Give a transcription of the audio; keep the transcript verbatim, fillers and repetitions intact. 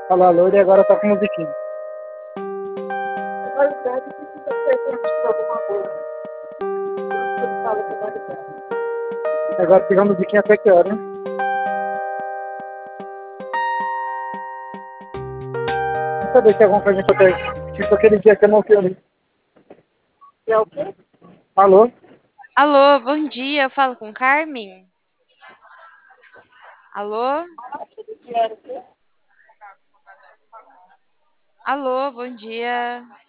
Fala, loira, e agora tá com musiquinha. Agora fica a musiquinha até que hora, hein? Deixa eu saber se tem alguma coisa importante. Tipo aquele dia que eu não filme. É o quê? Alô? Alô, bom dia. Eu falo com Carmen? Alô? Alô, bom dia.